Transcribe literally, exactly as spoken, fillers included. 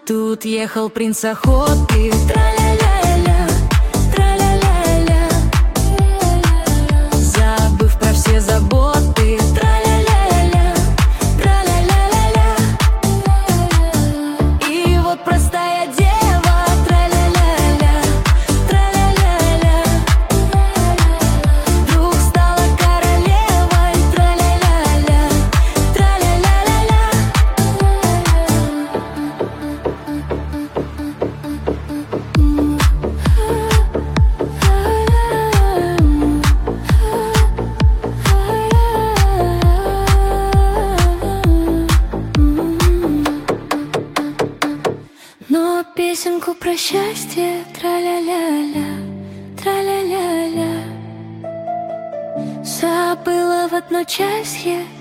Тут ехал принц охоты, тра-ля-ля-ля, тра-ля-ля-ля, забыв про все заботы, тра-ля-ля-ля, тра-ля-ля-ля-ля. И вот простая дева, тра-ля-ля-ля, тра-ля-ля-ля, вдруг стала королевой, тра-ля-ля-ля, тра-ля-ля-ля-ля. Но песенку про счастье, тра-ля-ля-ля, тра-ля-ля-ля, забыла в одночасье.